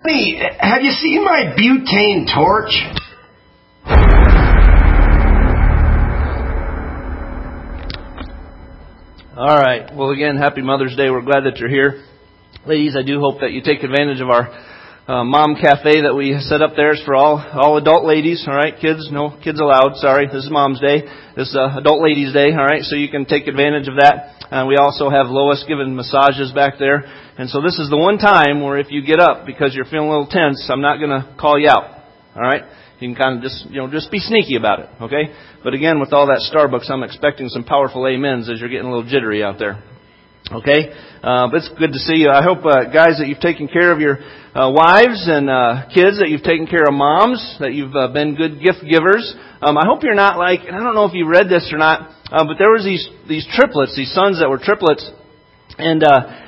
Hey, have you seen my butane torch? All right. Well, again, happy Mother's Day. We're glad that you're here. Ladies, I do hope that you take advantage of our Mom Cafe that we set up there. It's for all adult ladies. All right, kids, no kids allowed. Sorry, this is Mom's Day. This is Adult Ladies Day. All right, so you can take advantage of that. We also have Lois giving massages back there. And so this is the one time where if you get up because you're feeling a little tense, I'm not going to call you out. All right, you can kind of just be sneaky about it. Okay, but again, with all that Starbucks, I'm expecting some powerful amens as you're getting a little jittery out there. Okay, but it's good to see you. I hope, guys, that you've taken care of your wives and kids, that you've taken care of moms, that you've been good gift givers. I hope you're not like, and I don't know if you read this or not, but there was these triplets, these sons that were triplets, and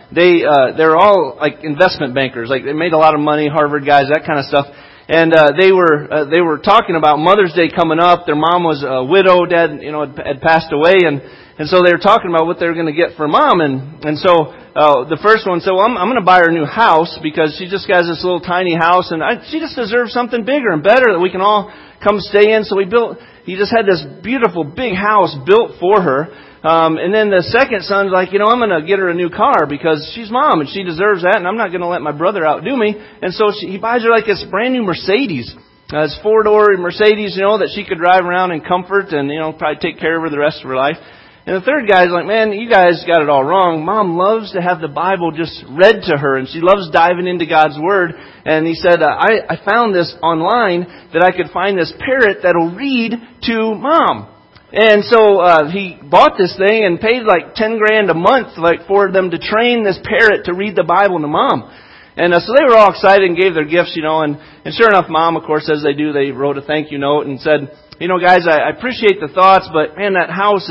they're all like investment bankers. Like they made a lot of money, Harvard guys, that kind of stuff. And they were talking about Mother's Day coming up. Their mom was a widow, dad, had passed away, and so they were talking about what they were going to get for Mom. And so the first one said, well, I'm going to buy her a new house because she just has this little tiny house, and she just deserves something bigger and better that we can all come stay in. So he just had this beautiful big house built for her. And then the second son's like, I'm going to get her a new car because she's Mom and she deserves that, and I'm not going to let my brother outdo me. And so he buys her like this brand new Mercedes. This 4-door Mercedes, that she could drive around in comfort and, probably take care of her the rest of her life. And the third guy's like, man, you guys got it all wrong. Mom loves to have the Bible just read to her, and she loves diving into God's Word. And he said, I found this online that I could find this parrot that'll read to Mom. And so he bought this thing and paid like $10,000 a month for them to train this parrot to read the Bible to Mom. And so they were all excited and gave their gifts, and sure enough, Mom, of course, as they do, they wrote a thank you note and said, guys, I appreciate the thoughts, but man, that house,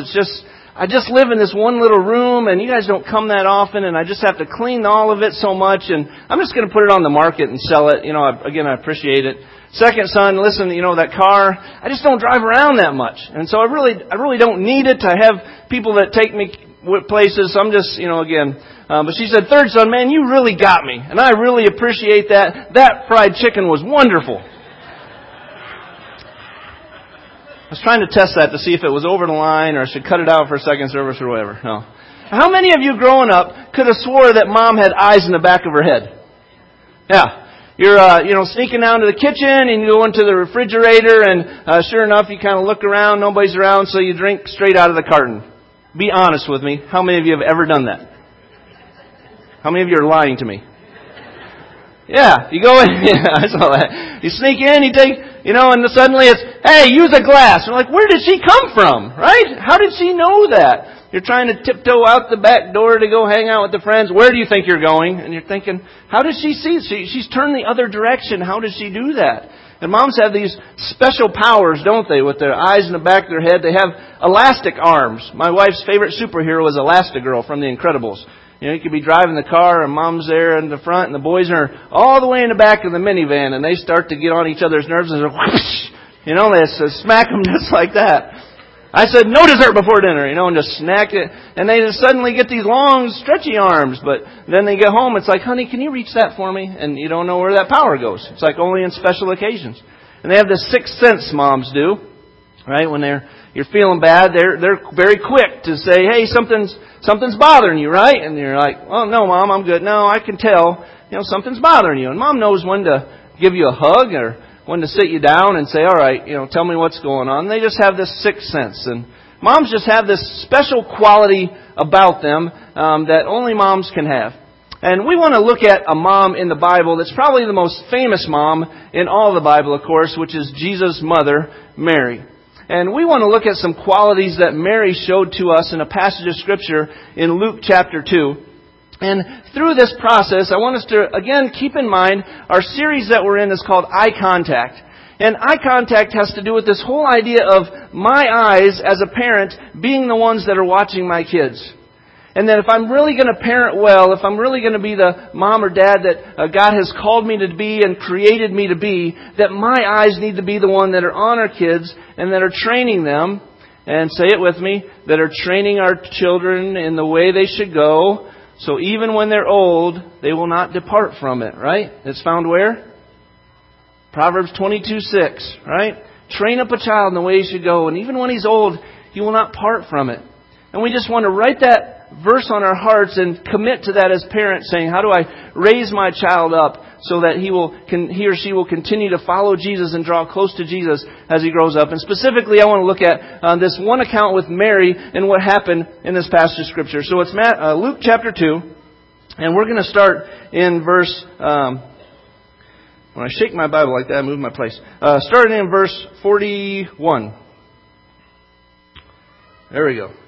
I just live in this one little room, and you guys don't come that often, and I just have to clean all of it so much, and I'm just going to put it on the market and sell it. I appreciate it. Second son, listen, that car, I just don't drive around that much. And so I really don't need it to have people that take me places. So I'm just, but she said, third son, man, you really got me. And I really appreciate that. That fried chicken was wonderful. I was trying to test that to see if it was over the line or I should cut it out for second service or whatever. No. How many of you growing up could have swore that Mom had eyes in the back of her head? Yeah. You're, sneaking down to the kitchen and you go into the refrigerator and sure enough, you kind of look around, nobody's around, so you drink straight out of the carton. Be honest with me. How many of you have ever done that? How many of you are lying to me? Yeah, you go in, I saw that. You sneak in, you take, and suddenly it's, hey, use a glass. We're like, where did she come from? Right? How did she know that? You're trying to tiptoe out the back door to go hang out with the friends. Where do you think you're going? And you're thinking, how does she see? She's turned the other direction. How does she do that? And moms have these special powers, don't they? With their eyes in the back of their head. They have elastic arms. My wife's favorite superhero is Elastigirl from The Incredibles. You could be driving the car and Mom's there in the front and the boys are all the way in the back of the minivan and they start to get on each other's nerves and they're whoosh, they smack them just like that. I said, no dessert before dinner, and just snack it. And they just suddenly get these long, stretchy arms. But then they get home, it's like, honey, can you reach that for me? And you don't know where that power goes. It's like only in special occasions. And they have this sixth sense, moms do. Right? When you're feeling bad, they're very quick to say, hey, something's bothering you, right? And you're like, oh, no, Mom, I'm good. No, I can tell, something's bothering you. And Mom knows when to give you a hug or when to sit you down and say, all right, tell me what's going on. They just have this sixth sense. And moms just have this special quality about them that only moms can have. And we want to look at a mom in the Bible that's probably the most famous mom in all the Bible, of course, which is Jesus' mother, Mary. And we want to look at some qualities that Mary showed to us in a passage of Scripture in Luke chapter 2. And through this process, I want us to, again, keep in mind our series that we're in is called Eye Contact. And eye contact has to do with this whole idea of my eyes as a parent being the ones that are watching my kids. And that if I'm really going to parent well, if I'm really going to be the mom or dad that God has called me to be and created me to be, that my eyes need to be the one that are on our kids and that are training them, and say it with me, that are training our children in the way they should go, So even when they're old, they will not depart from it, right? It's found where? Proverbs 22:6, right? Train up a child in the way he should go, and even when he's old, he will not part from it. And we just want to write that verse on our hearts and commit to that as parents, saying, how do I raise my child up so that he or she will continue to follow Jesus and draw close to Jesus as he grows up? And specifically, I want to look at this one account with Mary and what happened in this passage of Scripture. So it's Luke chapter 2, and we're going to start in verse... when I shake my Bible like that, I move my place. Starting in verse 41. There we go.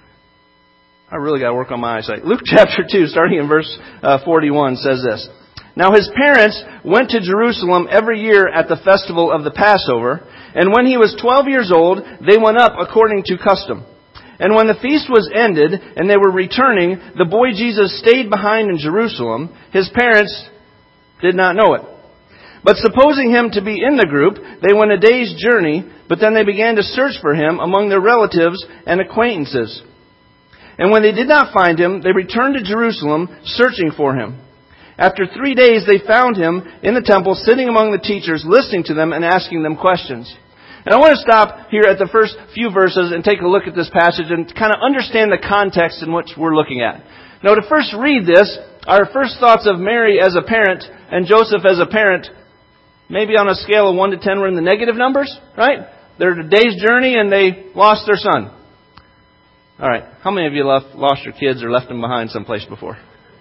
I really got to work on my eyesight. Luke chapter 2, starting in verse 41, says this. Now his parents went to Jerusalem every year at the festival of the Passover, and when he was 12 years old, they went up according to custom. And when the feast was ended, and they were returning, the boy Jesus stayed behind in Jerusalem. His parents did not know it. But supposing him to be in the group, they went a day's journey, but then they began to search for him among their relatives and acquaintances. And when they did not find him, they returned to Jerusalem, searching for him. After 3 days, they found him in the temple, sitting among the teachers, listening to them and asking them questions. And I want to stop here at the first few verses and take a look at this passage and kind of understand the context in which we're looking at. Now, to first read this, our first thoughts of Mary as a parent and Joseph as a parent, maybe on a scale of 1 to 10, we're in the negative numbers, right? They're a day's journey and they lost their son. All right. How many of you lost your kids or left them behind someplace before?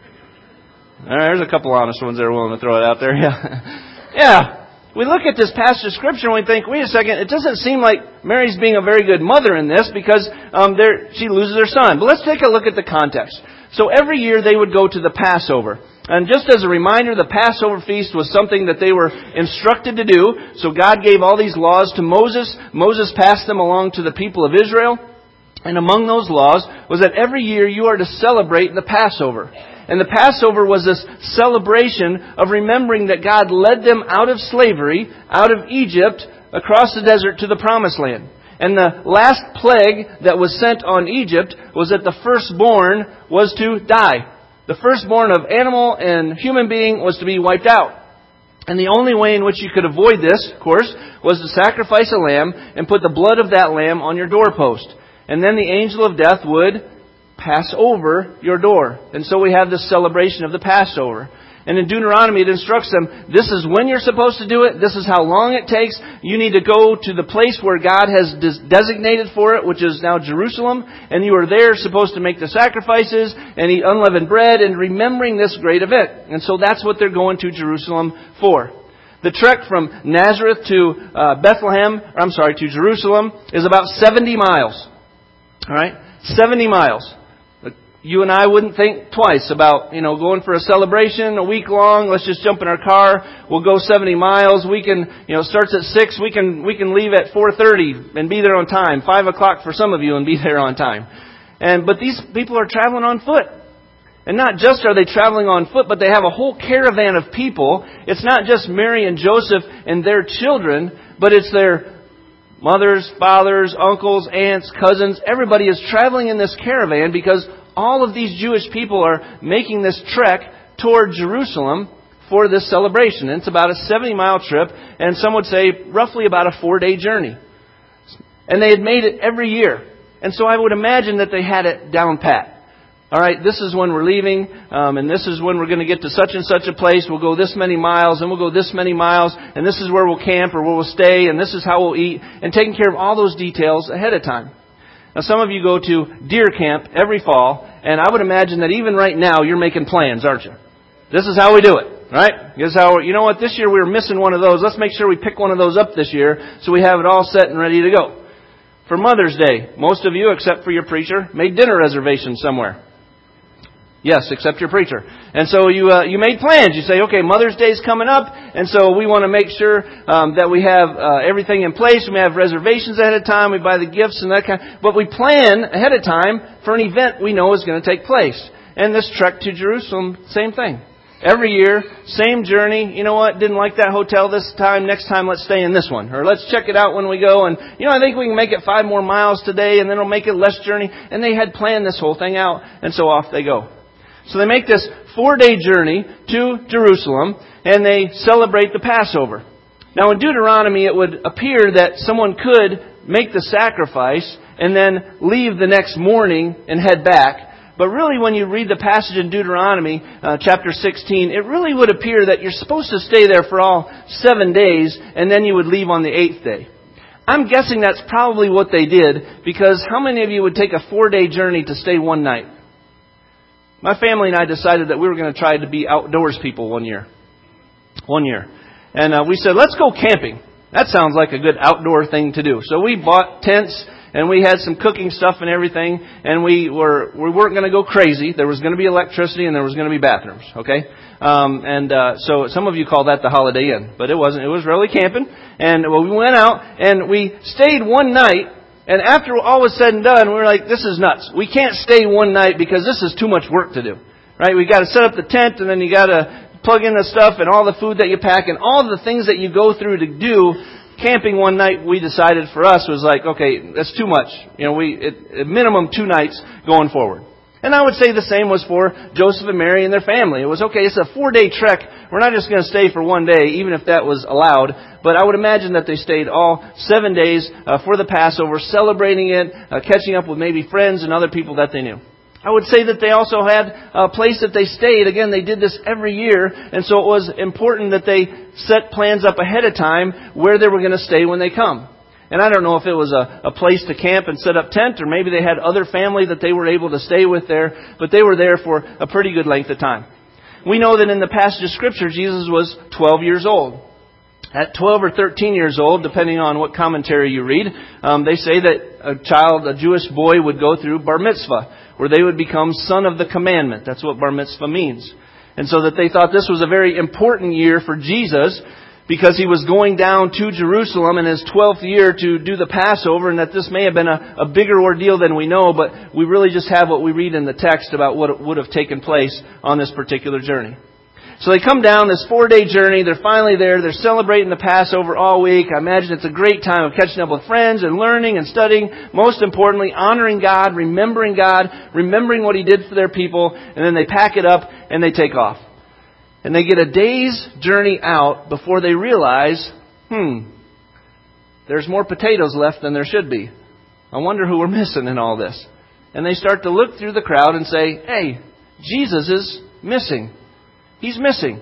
All right. There's a couple honest ones that are willing to throw it out there. Yeah. Yeah. We look at this passage of Scripture and we think, wait a second, it doesn't seem like Mary's being a very good mother in this because she loses her son. But let's take a look at the context. So every year they would go to the Passover. And just as a reminder, the Passover feast was something that they were instructed to do. So God gave all these laws to Moses. Moses passed them along to the people of Israel. And among those laws was that every year you are to celebrate the Passover. And the Passover was this celebration of remembering that God led them out of slavery, out of Egypt, across the desert to the Promised Land. And the last plague that was sent on Egypt was that the firstborn was to die. The firstborn of animal and human being was to be wiped out. And the only way in which you could avoid this, of course, was to sacrifice a lamb and put the blood of that lamb on your doorpost. And then the angel of death would pass over your door. And so we have this celebration of the Passover. And in Deuteronomy, it instructs them, this is when you're supposed to do it. This is how long it takes. You need to go to the place where God has designated for it, which is now Jerusalem. And you are there supposed to make the sacrifices and eat unleavened bread and remembering this great event. And so that's what they're going to Jerusalem for. The trek from Nazareth to to Jerusalem is about 70 miles. All right? 70 miles. You and I wouldn't think twice about, going for a celebration a week long. Let's just jump in our car. We'll go 70 miles. We can, starts at 6. We can leave at 4:30 and be there on time. 5 o'clock for some of you and be there on time. But these people are traveling on foot. And not just are they traveling on foot, but they have a whole caravan of people. It's not just Mary and Joseph and their children, but it's their mothers, fathers, uncles, aunts, cousins. Everybody is traveling in this caravan because all of these Jewish people are making this trek toward Jerusalem for this celebration. And it's about a 70-mile trip, and some would say roughly about a 4-day journey. And they had made it every year. And so I would imagine that they had it down pat. All right, this is when we're leaving, and this is when we're going to get to such and such a place. We'll go this many miles, and we'll go this many miles, and this is where we'll camp or where we'll stay, and this is how we'll eat, and taking care of all those details ahead of time. Now, some of you go to deer camp every fall, and I would imagine that even right now you're making plans, aren't you? This is how we do it, right? This is how, this year we were missing one of those. Let's make sure we pick one of those up this year so we have it all set and ready to go. For Mother's Day, most of you, except for your preacher, made dinner reservations somewhere. Yes, except your preacher. And so you made plans. You say, okay, Mother's Day is coming up, and so we want to make sure that we have everything in place. We have reservations ahead of time. We buy the gifts and that kind. But we plan ahead of time for an event we know is going to take place. And this trek to Jerusalem, same thing. Every year, same journey. You know what? Didn't like that hotel this time. Next time, let's stay in this one. Or let's check it out when we go. And, I think we can make it 5 more miles today, and then it'll make it less journey. And they had planned this whole thing out, and so off they go. So they make this 4-day journey to Jerusalem, and they celebrate the Passover. Now in Deuteronomy, it would appear that someone could make the sacrifice and then leave the next morning and head back. But really, when you read the passage in Deuteronomy, chapter 16, it really would appear that you're supposed to stay there for all 7 days, and then you would leave on the 8th day. I'm guessing that's probably what they did, because how many of you would take a 4-day journey to stay one night? My family and I decided that we were going to try to be outdoors people one year. And we said, let's go camping. That sounds like a good outdoor thing to do. So we bought tents, and we had some cooking stuff and everything, and we weren't going to go crazy. There was going to be electricity, and there was going to be bathrooms, okay? So some of you call that the Holiday Inn, but it wasn't. It was really camping. And we went out, and we stayed one night, and after all was said and done, we were like, this is nuts. We can't stay one night because this is too much work to do, right? We got to set up the tent, and then you got to plug in the stuff and all the food that you pack and all the things that you go through to do. Camping one night, we decided for us was like, okay, that's too much. You know, at minimum 2 nights going forward. And I would say the same was for Joseph and Mary and their family. It was, okay, it's a 4-day trek. We're not just going to stay for 1 day, even if that was allowed. But I would imagine that they stayed all 7 days for the Passover, celebrating it, catching up with maybe friends and other people that they knew. I would say that they also had a place that they stayed. Again, they did this every year, and so it was important that they set plans up ahead of time where they were going to stay when they come. And I don't know if it was a place to camp and set up tent, or maybe they had other family that they were able to stay with there, but they were there for a pretty good length of time. We know that in the passage of Scripture, Jesus was 12 years old. At 12 or 13 years old, depending on what commentary you read, they say that a Jewish boy would go through bar mitzvah, where they would become son of the commandment. That's what bar mitzvah means. And so that they thought this was a very important year for Jesus, because he was going down to Jerusalem in his 12th year to do the Passover, and that this may have been a bigger ordeal than we know, but we really just have what we read in the text about what would have taken place on this particular journey. So they come down this 4-day journey. They're finally there. They're celebrating the Passover all week. I imagine it's a great time of catching up with friends and learning and studying. Most importantly, honoring God, remembering what He did for their people. And then they pack it up and they take off. And they get a day's journey out before they realize, there's more potatoes left than there should be. I wonder who we're missing in all this. And they start to look through the crowd and say, hey, Jesus is missing. He's missing.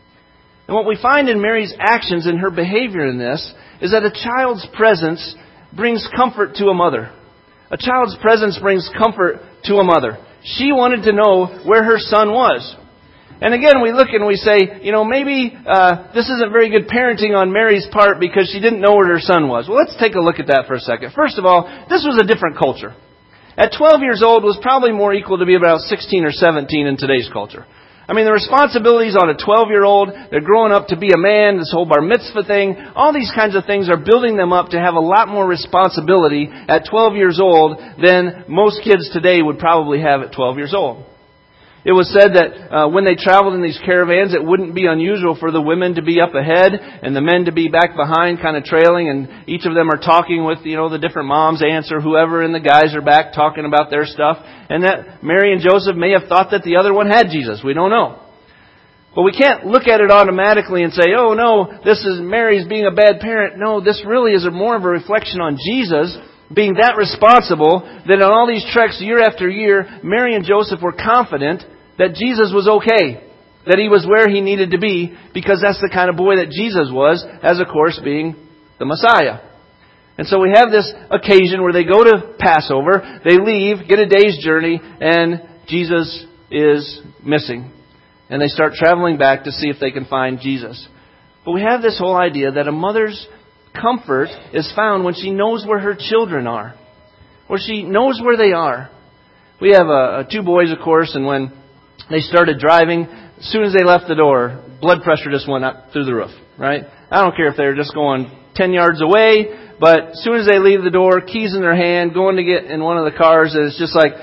And what we find in Mary's actions and her behavior in this is that a child's presence brings comfort to a mother. A child's presence brings comfort to a mother. She wanted to know where her son was. And again, we look and we say, maybe this isn't very good parenting on Mary's part because she didn't know where her son was. Well, let's take a look at that for a second. First of all, this was a different culture. At 12 years old was probably more equal to be about 16 or 17 in today's culture. I mean, the responsibilities on a 12-year-old, they're growing up to be a man, this whole bar mitzvah thing, all these kinds of things are building them up to have a lot more responsibility at 12 years old than most kids today would probably have at 12 years old. It was said that when they traveled in these caravans, it wouldn't be unusual for the women to be up ahead and the men to be back behind, kind of trailing, and each of them are talking with, the different moms, aunts, or whoever, and the guys are back talking about their stuff. And that Mary and Joseph may have thought that the other one had Jesus. We don't know. But we can't look at it automatically and say, oh no, this is Mary's being a bad parent. No, this really is more of a reflection on Jesus being that responsible that on all these treks year after year, Mary and Joseph were confident that Jesus was okay, that He was where He needed to be, because that's the kind of boy that Jesus was, as of course being the Messiah. And so we have this occasion where they go to Passover, they leave, get a day's journey, and Jesus is missing. And they start traveling back to see if they can find Jesus. But we have this whole idea that a mother's comfort is found when she knows where her children are, where she knows where they are. We have 2 boys, of course, and when they started driving, as soon as they left the door, blood pressure just went up through the roof, right? I don't care if they're just going 10 yards away, but as soon as they leave the door, keys in their hand, going to get in one of the cars, it's just like,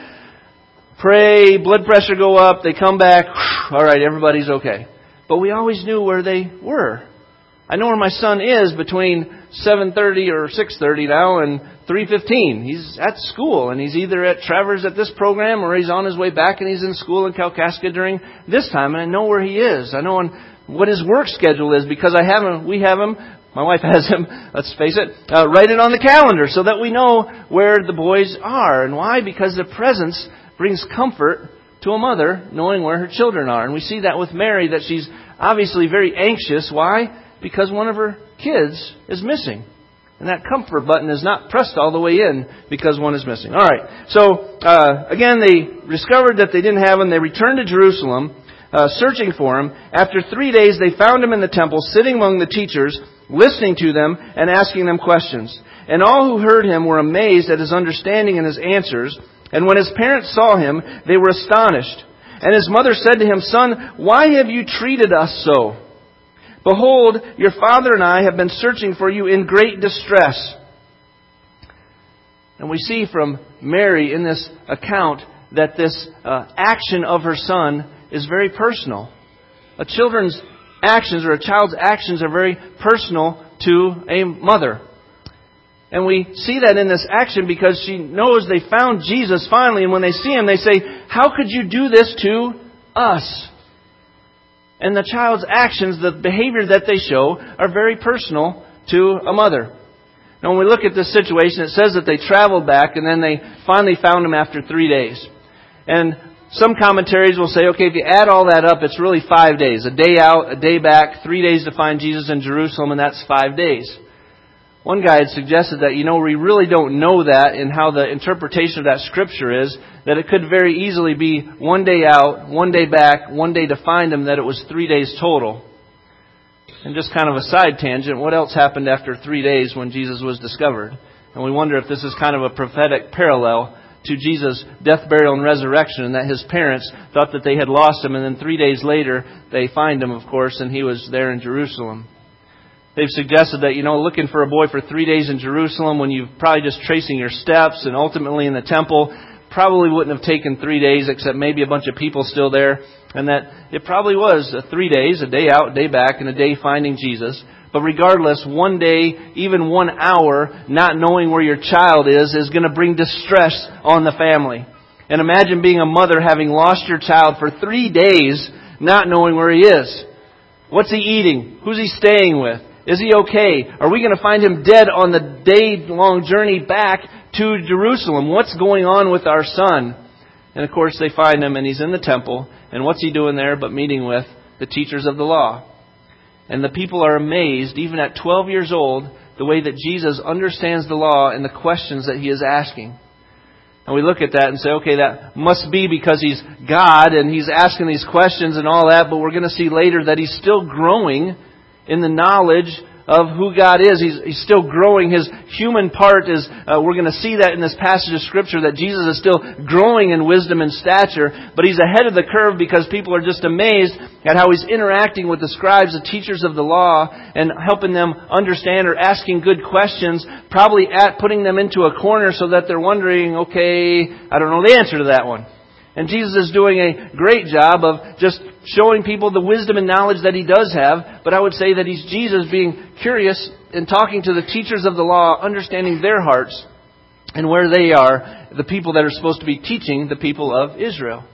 pray, blood pressure go up, they come back, all right, everybody's okay. But we always knew where they were. I know where my son is between 7:30 or 6:30 now and 3:15. He's at school, and he's either at Travers at this program or he's on his way back and he's in school in Kalkaska during this time. And I know where he is. I know what his work schedule is because we have him, my wife has him, let's face it, write it on the calendar so that we know where the boys are. And why? Because the presence brings comfort to a mother knowing where her children are. And we see that with Mary, that she's obviously very anxious. Why? Because one of her kids is missing. And that comfort button is not pressed all the way in because one is missing. All right. So, again, they discovered that they didn't have him. They returned to Jerusalem, searching for him. After 3 days, they found him in the temple, sitting among the teachers, listening to them and asking them questions. And all who heard him were amazed at his understanding and his answers. And when his parents saw him, they were astonished. And his mother said to him, "Son, why have you treated us so? Behold, your father and I have been searching for you in great distress." And we see from Mary in this account that this action of her son is very personal. A child's actions are very personal to a mother. And we see that in this action because she knows they found Jesus finally. And when they see him, they say, "How could you do this to us?" And the child's actions, the behavior that they show, are very personal to a mother. Now, when we look at this situation, it says that they traveled back and then they finally found him after 3 days. And some commentaries will say, okay, if you add all that up, it's really 5 days. A day out, a day back, 3 days to find Jesus in Jerusalem, and that's 5 days. One guy had suggested that, we really don't know that in how the interpretation of that scripture is, that it could very easily be 1 day out, 1 day back, 1 day to find him, that it was 3 days total. And just kind of a side tangent, what else happened after 3 days when Jesus was discovered? And we wonder if this is kind of a prophetic parallel to Jesus' death, burial, and resurrection, and that his parents thought that they had lost him, and then 3 days later they find him, of course, and he was there in Jerusalem. They've suggested that, looking for a boy for 3 days in Jerusalem when you've probably just tracing your steps and ultimately in the temple probably wouldn't have taken 3 days, except maybe a bunch of people still there. And that it probably was 3 days, a day out, a day back, and a day finding Jesus. But regardless, 1 day, even 1 hour, not knowing where your child is going to bring distress on the family. And imagine being a mother having lost your child for 3 days, not knowing where he is. What's he eating? Who's he staying with? Is he okay? Are we going to find him dead on the day-long journey back to Jerusalem? What's going on with our son? And of course they find him and he's in the temple. And what's he doing there but meeting with the teachers of the law? And the people are amazed, even at 12 years old, the way that Jesus understands the law and the questions that he is asking. And we look at that and say, okay, that must be because he's God and he's asking these questions and all that. But we're going to see later that he's still growing in the knowledge of who God is. He's still growing. His human part is, we're going to see that in this passage of Scripture, that Jesus is still growing in wisdom and stature, but he's ahead of the curve because people are just amazed at how he's interacting with the scribes, the teachers of the law, and helping them understand or asking good questions, probably putting them into a corner so that they're wondering, okay, I don't know the answer to that one. And Jesus is doing a great job of just showing people the wisdom and knowledge that he does have. But I would say that he's Jesus being curious and talking to the teachers of the law, understanding their hearts and where they are, the people that are supposed to be teaching the people of Israel.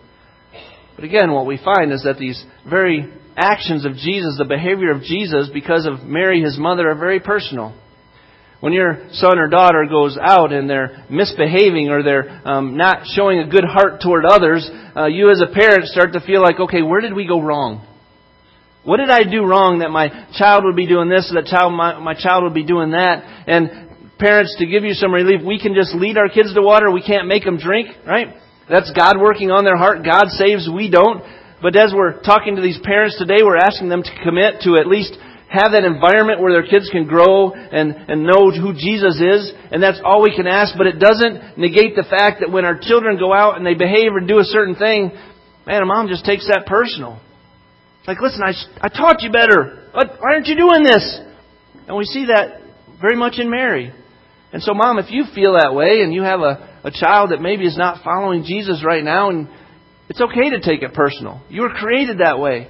But again, what we find is that these very actions of Jesus, the behavior of Jesus, because of Mary, his mother, are very personal. When your son or daughter goes out and they're misbehaving or they're not showing a good heart toward others, you as a parent start to feel like, okay, where did we go wrong? What did I do wrong that my child would be doing this, that my child would be doing that? And parents, to give you some relief, we can just lead our kids to water. We can't make them drink, right? That's God working on their heart. God saves, we don't. But as we're talking to these parents today, we're asking them to commit to at least have that environment where their kids can grow and know who Jesus is. And that's all we can ask. But it doesn't negate the fact that when our children go out and they behave or do a certain thing, man, mom just takes that personal. Like, listen, I taught you better. Why aren't you doing this? And we see that very much in Mary. And so, mom, if you feel that way and you have a child that maybe is not following Jesus right now, and it's okay to take it personal. You were created that way.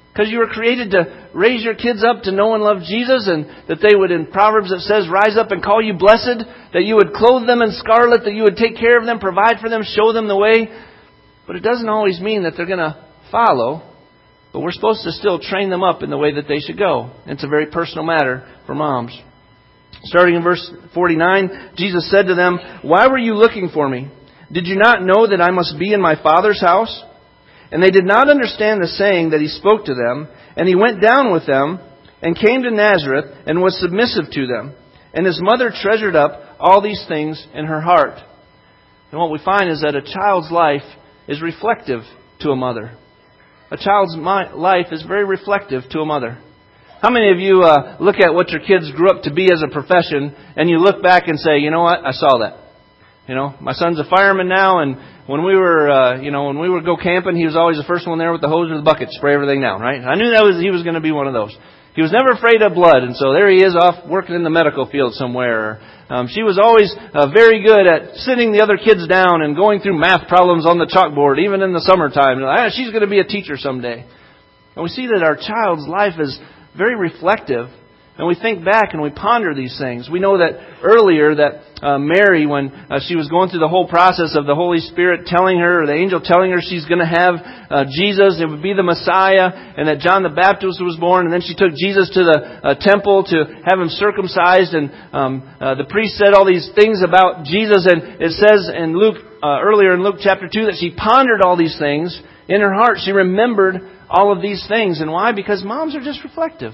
Because you were created to raise your kids up to know and love Jesus, and that they would, in Proverbs it says, rise up and call you blessed, that you would clothe them in scarlet, that you would take care of them, provide for them, show them the way. But it doesn't always mean that they're going to follow. But we're supposed to still train them up in the way that they should go. It's a very personal matter for moms. Starting in verse 49, Jesus said to them, "Why were you looking for me? Did you not know that I must be in my Father's house?" And they did not understand the saying that He spoke to them. And He went down with them and came to Nazareth and was submissive to them. And His mother treasured up all these things in her heart. And what we find is that a child's life is reflective to a mother. A child's life is very reflective to a mother. How many of you look at what your kids grew up to be as a profession and you look back and say, you know what, I saw that. You know, my son's a fireman now, and when we would go camping, he was always the first one there with the hose or the bucket to spray everything down, right? I knew he was going to be one of those. He was never afraid of blood, and so there he is off working in the medical field somewhere. She was always very good at sitting the other kids down and going through math problems on the chalkboard, even in the summertime. She's going to be a teacher someday. And we see that our child's life is very reflective. And we think back and we ponder these things. We know that earlier that Mary, when she was going through the whole process of the Holy Spirit telling her, or the angel telling her she's going to have Jesus, it would be the Messiah, and that John the Baptist was born, and then she took Jesus to the temple to have Him circumcised, and the priest said all these things about Jesus, and it says in Luke, earlier in Luke chapter 2, that she pondered all these things in her heart. She remembered all of these things. And why? Because moms are just reflective.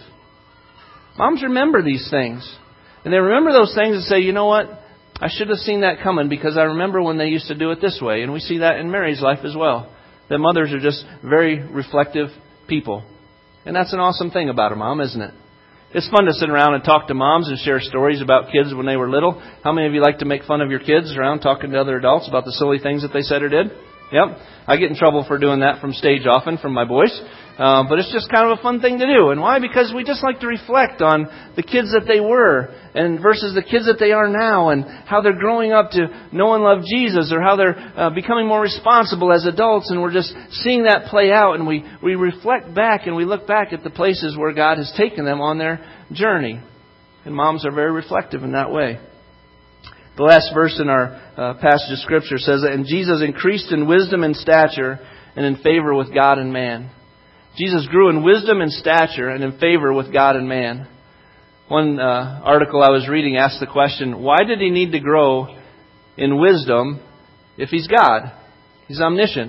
Moms remember these things. And they remember those things and say, you know what? I should have seen that coming because I remember when they used to do it this way. And we see that in Mary's life as well. That mothers are just very reflective people. And that's an awesome thing about a mom, isn't it? It's fun to sit around and talk to moms and share stories about kids when they were little. How many of you like to make fun of your kids around talking to other adults about the silly things that they said or did? Yep. I get in trouble for doing that from stage often from my boys. But it's just kind of a fun thing to do. And why? Because we just like to reflect on the kids that they were and versus the kids that they are now, and how they're growing up to know and love Jesus, or how they're becoming more responsible as adults. And we're just seeing that play out, and we reflect back and we look back at the places where God has taken them on their journey. And moms are very reflective in that way. The last verse in our passage of Scripture says that, "And Jesus increased in wisdom and stature and in favor with God and man." Jesus grew in wisdom and stature and in favor with God and man. One article I was reading asked the question, why did He need to grow in wisdom if He's God? He's omniscient.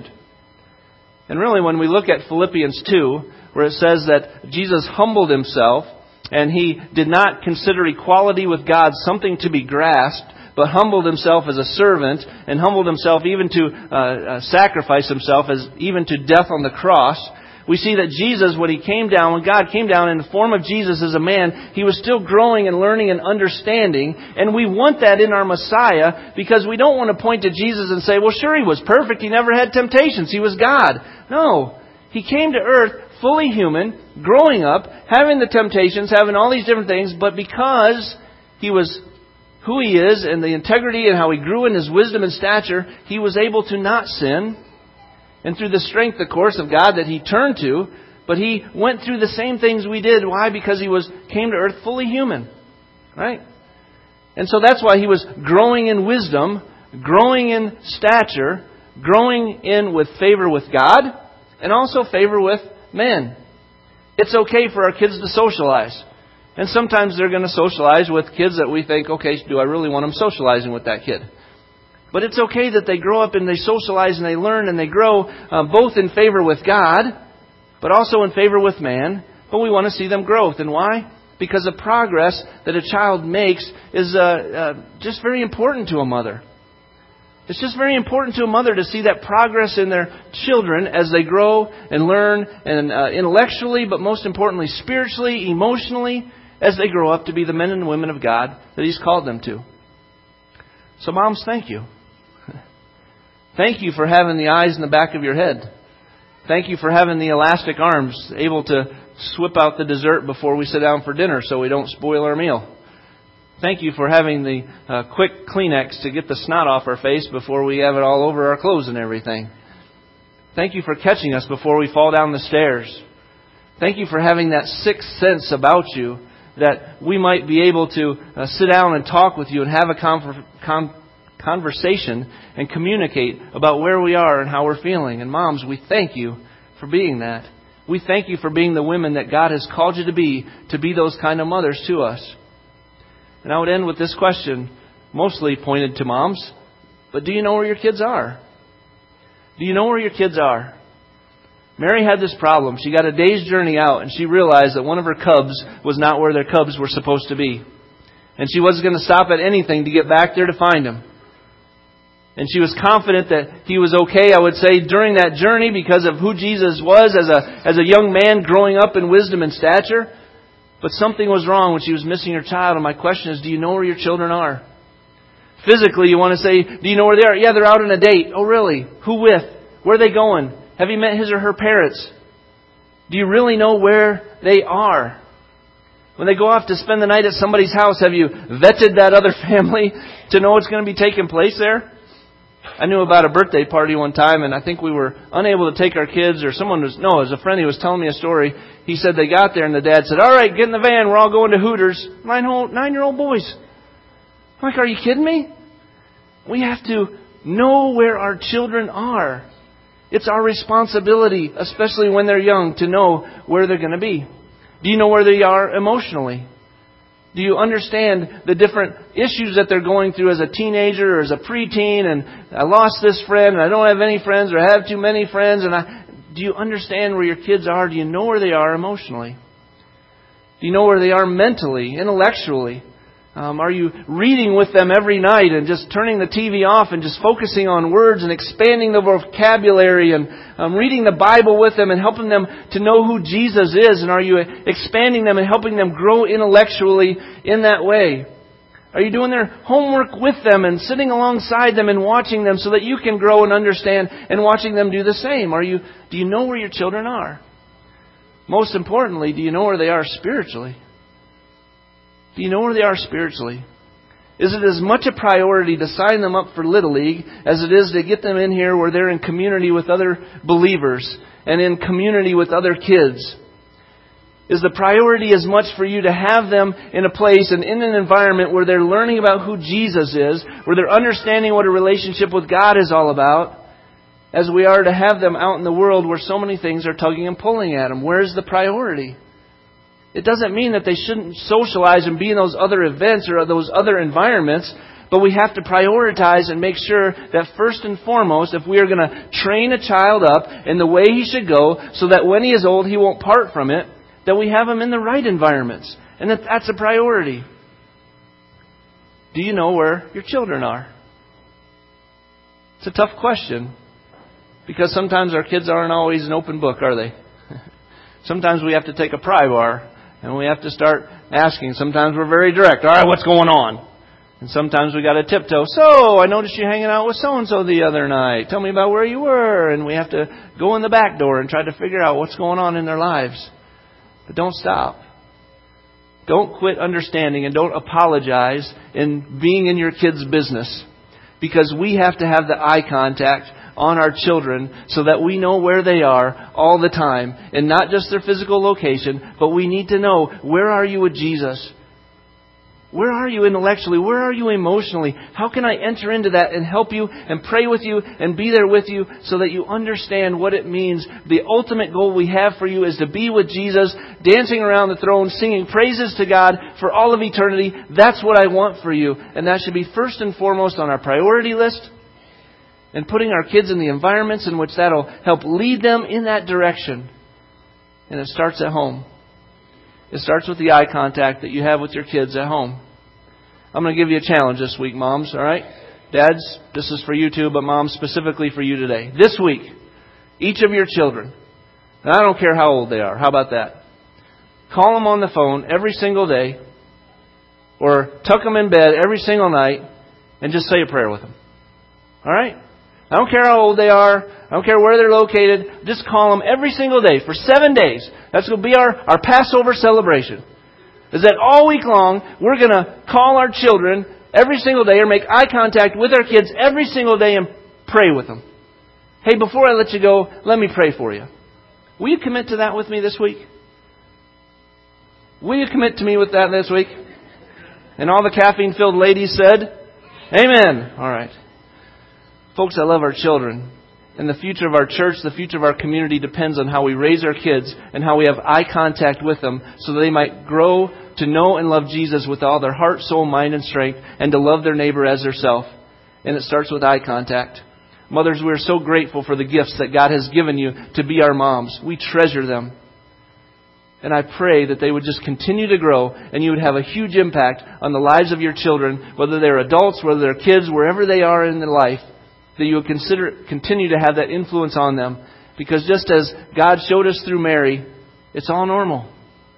And really, when we look at Philippians 2, where it says that Jesus humbled Himself and He did not consider equality with God something to be grasped, but humbled Himself as a servant and humbled Himself even to sacrifice Himself as even to death on the cross. We see that Jesus, when God came down in the form of Jesus as a man, He was still growing and learning and understanding. And we want that in our Messiah, because we don't want to point to Jesus and say, well, sure, He was perfect. He never had temptations. He was God. No. He came to earth fully human, growing up, having the temptations, having all these different things. But because He was who He is and the integrity and how He grew in His wisdom and stature, He was able to not sin. And through the strength, of course, of God that He turned to, but He went through the same things we did. Why? Because He came to earth fully human. Right? And so that's why He was growing in wisdom, growing in stature, growing in with favor with God, and also favor with men. It's okay for our kids to socialize. And sometimes they're going to socialize with kids that we think, okay, do I really want them socializing with that kid? But it's okay that they grow up and they socialize and they learn and they grow both in favor with God, but also in favor with man. But we want to see them grow. And why? Because the progress that a child makes is just very important to a mother. It's just very important to a mother to see that progress in their children as they grow and learn, and intellectually, but most importantly spiritually, emotionally, as they grow up to be the men and women of God that He's called them to. So moms, thank you. Thank you for having the eyes in the back of your head. Thank you for having the elastic arms, able to swip out the dessert before we sit down for dinner so we don't spoil our meal. Thank you for having the quick Kleenex to get the snot off our face before we have it all over our clothes and everything. Thank you for catching us before we fall down the stairs. Thank you for having that sixth sense about you, that we might be able to sit down and talk with you and have a conversation and communicate about where we are and how we're feeling. And moms, we thank you for being that. We thank you for being the women that God has called you to be those kind of mothers to us. And I would end with this question, mostly pointed to moms, but do you know where your kids are? Do you know where your kids are? Mary had this problem. She got a day's journey out and she realized that one of her cubs was not where their cubs were supposed to be. And she wasn't going to stop at anything to get back there to find him. And she was confident that he was okay, I would say, during that journey because of who Jesus was as a young man growing up in wisdom and stature. But something was wrong when she was missing her child. And my question is, do you know where your children are? Physically, you want to say, do you know where they are? Yeah, they're out on a date. Oh, really? Who with? Where are they going? Have you met his or her parents? Do you really know where they are? When they go off to spend the night at somebody's house, have you vetted that other family to know what's going to be taking place there? I knew about a birthday party one time, and I think we were unable to take our kids, or it was a friend who was telling me a story. He said they got there, and the dad said, all right, get in the van, we're all going to Hooters. 9-year-old boys. I'm like, are you kidding me? We have to know where our children are. It's our responsibility, especially when they're young, to know where they're going to be. Do you know where they are emotionally? Do you understand the different issues that they're going through as a teenager or as a preteen? And I lost this friend, and I don't have any friends, or I have too many friends. Do you understand where your kids are? Do you know where they are emotionally? Do you know where they are mentally, intellectually? Are you reading with them every night and just turning the TV off and just focusing on words and expanding the vocabulary and reading the Bible with them and helping them to know who Jesus is? And are you expanding them and helping them grow intellectually in that way? Are you doing their homework with them and sitting alongside them and watching them so that you can grow and understand and watching them do the same? Do you know where your children are? Most importantly, do you know where they are spiritually? Do you know where they are spiritually? Is it as much a priority to sign them up for Little League as it is to get them in here where they're in community with other believers and in community with other kids? Is the priority as much for you to have them in a place and in an environment where they're learning about who Jesus is, where they're understanding what a relationship with God is all about, as we are to have them out in the world where so many things are tugging and pulling at them? Where's the priority? It doesn't mean that they shouldn't socialize and be in those other events or those other environments, but we have to prioritize and make sure that first and foremost, if we are going to train a child up in the way he should go so that when he is old he won't part from it, that we have him in the right environments. And that's a priority. Do you know where your children are? It's a tough question because sometimes our kids aren't always an open book, are they? Sometimes we have to take a pry bar and we have to start asking. Sometimes we're very direct. All right, what's going on? And sometimes we got to tiptoe. So, I noticed you hanging out with so-and-so the other night. Tell me about where you were. And we have to go in the back door and try to figure out what's going on in their lives. But don't stop. Don't quit understanding and don't apologize in being in your kids' business. Because we have to have the eye contact on our children so that we know where they are all the time. And not just their physical location, but we need to know, where are you with Jesus? Where are you intellectually? Where are you emotionally? How can I enter into that and help you and pray with you and be there with you so that you understand what it means? The ultimate goal we have for you is to be with Jesus, dancing around the throne, singing praises to God for all of eternity. That's what I want for you. And that should be first and foremost on our priority list. And putting our kids in the environments in which that'll help lead them in that direction. And it starts at home. It starts with the eye contact that you have with your kids at home. I'm going to give you a challenge this week, moms, all right? Dads, this is for you too, but moms, specifically for you today. This week, each of your children, and I don't care how old they are, how about that? Call them on the phone every single day, or tuck them in bed every single night, and just say a prayer with them. All right? I don't care how old they are. I don't care where they're located. Just call them every single day for 7 days. That's going to be our Passover celebration. Is that all week long, we're going to call our children every single day or make eye contact with our kids every single day and pray with them. Hey, before I let you go, let me pray for you. Will you commit to that with me this week? Will you commit to me with that this week? And all the caffeine-filled ladies said, Amen. All right. Folks, I love our children. And the future of our church, the future of our community depends on how we raise our kids and how we have eye contact with them so that they might grow to know and love Jesus with all their heart, soul, mind, and strength, and to love their neighbor as theirself. And it starts with eye contact. Mothers, we are so grateful for the gifts that God has given you to be our moms. We treasure them. And I pray that they would just continue to grow and you would have a huge impact on the lives of your children, whether they're adults, whether they're kids, wherever they are in their life, that you would continue to have that influence on them. Because just as God showed us through Mary, it's all normal.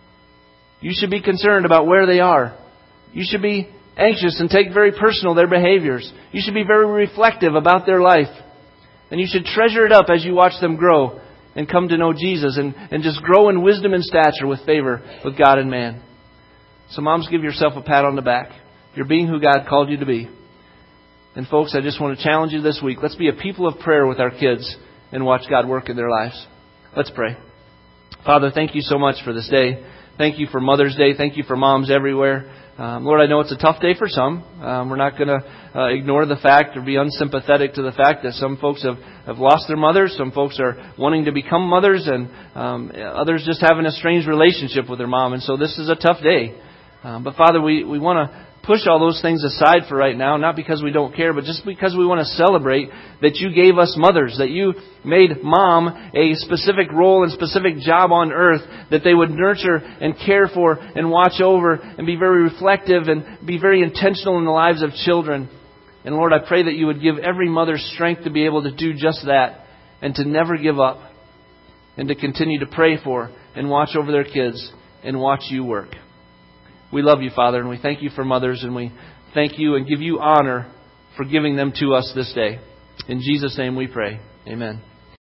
You should be concerned about where they are. You should be anxious and take very personal their behaviors. You should be very reflective about their life. And you should treasure it up as you watch them grow and come to know Jesus and just grow in wisdom and stature with favor with God and man. So moms, give yourself a pat on the back. You're being who God called you to be. And folks, I just want to challenge you this week. Let's be a people of prayer with our kids and watch God work in their lives. Let's pray. Father, thank you so much for this day. Thank you for Mother's Day. Thank you for moms everywhere. Lord, I know it's a tough day for some. We're not going to ignore the fact or be unsympathetic to the fact that some folks have lost their mothers. Some folks are wanting to become mothers, and others just having a strange relationship with their mom. And so this is a tough day. But Father, we want to push all those things aside for right now, not because we don't care, but just because we want to celebrate that you gave us mothers, that you made mom a specific role and specific job on earth, that they would nurture and care for and watch over and be very reflective and be very intentional in the lives of children. And Lord, I pray that you would give every mother strength to be able to do just that and to never give up and to continue to pray for and watch over their kids and watch you work. We love you, Father, and we thank you for mothers, and we thank you and give you honor for giving them to us this day. In Jesus' name we pray. Amen.